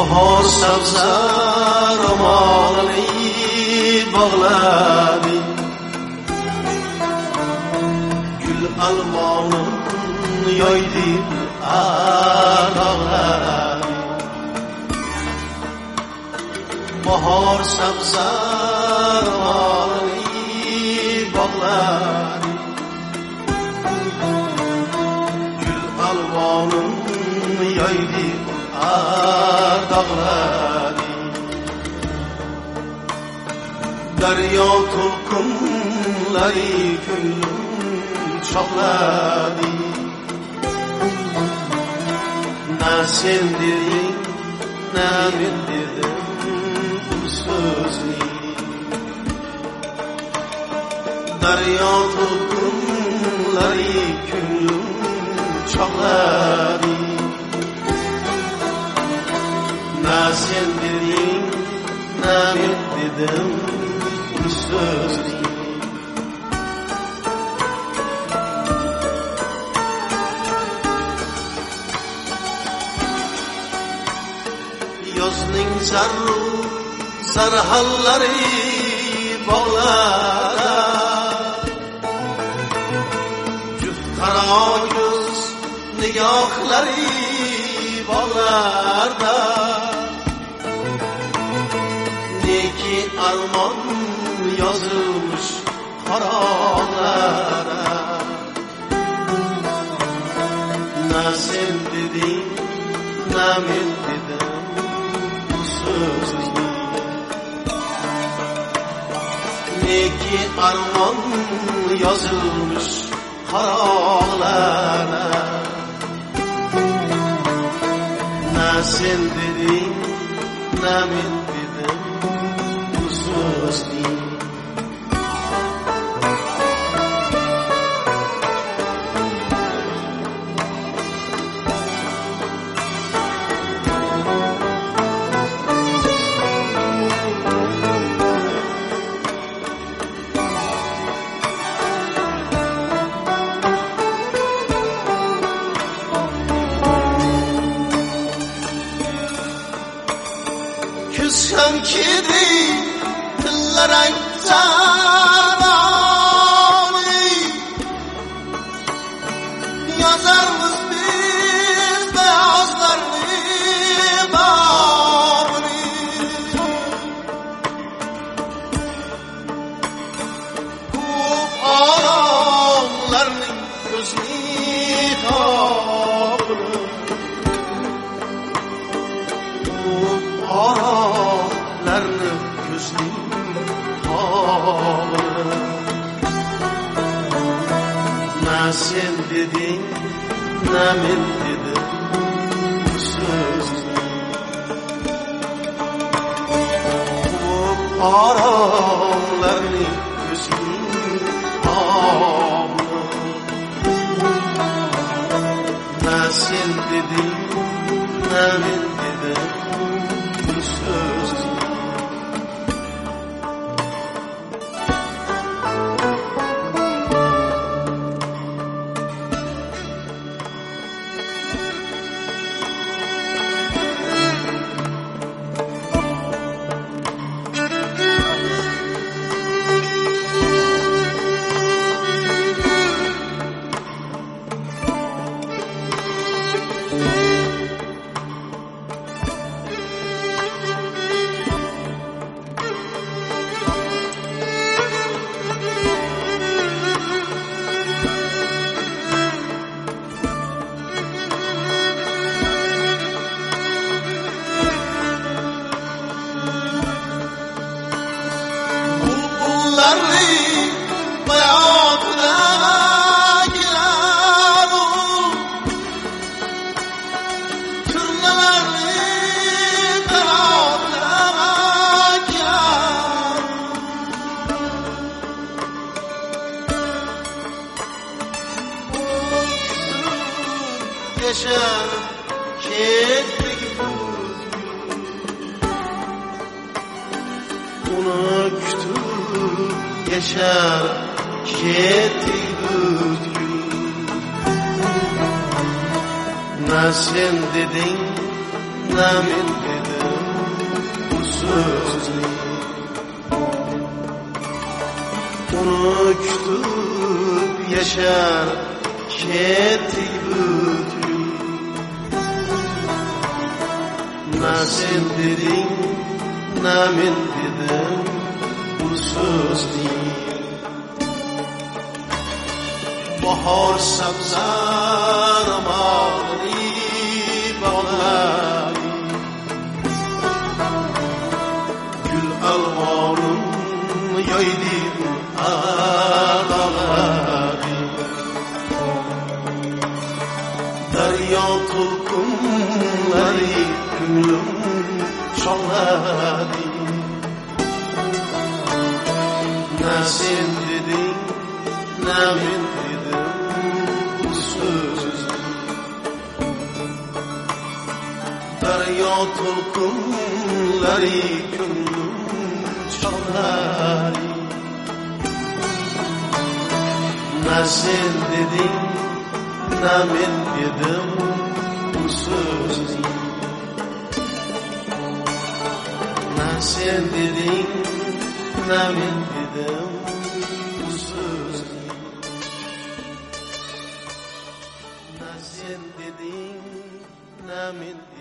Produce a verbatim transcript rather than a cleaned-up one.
bahor sabza ro'molini bog'ladi, gul alvonin yoydi arog'ladi. Bahor sabza ro'molini bog'ladi, gul alvonin yoydi dağladi. Daryo to'lqinlari ko'nglim chog'ladi. Na sen deding, na men dedim bu so'zni. Daryo to'lqinlari ko'nglim chog'ladi. Na sen deding, na men dedim bu so'zni. Yozning zarru sarhallari bog'larda, juft qaro ko'z nigohlari bog'larda. Neki armon yozilmiş qaroqlara. Na sen deding, na men dedim bu so'zni. Neki armon yozilmiş qaroqlara. Na sen deding, na men dedim bu so'zni. Küsem kedi tıllarang zarani, yazarmız biz beyazlarını bağını. Kup ağlarının gözünü kapını, kup ağlarının gözünü kapını. Na sen dedin, na men dedim bu so'zni. Kup ağlarının gözünü kapını. Na sen dedin, na men dedim bu so'zni. Yaşar kettik onu kütüp yaşar kettik na sen dedin, na men dedim sözünü. Onu kütüp yaşar kettik bütün. Na sen dedin, na men dedim bu sözünü. Bahar sabzar mağli bağları, gül alvarım yaydı ağları. Derya tulkumları gülüm çalladı. Ne sen dedin, ne ben dedim bu sözü. Derya tulkumları gülüm çalladı. Ne sen dedin, ne ben dedim bu sözü. Ne sen dedin, ne ben dedim bu sözü. Ne sen dedin, ne ben dedim.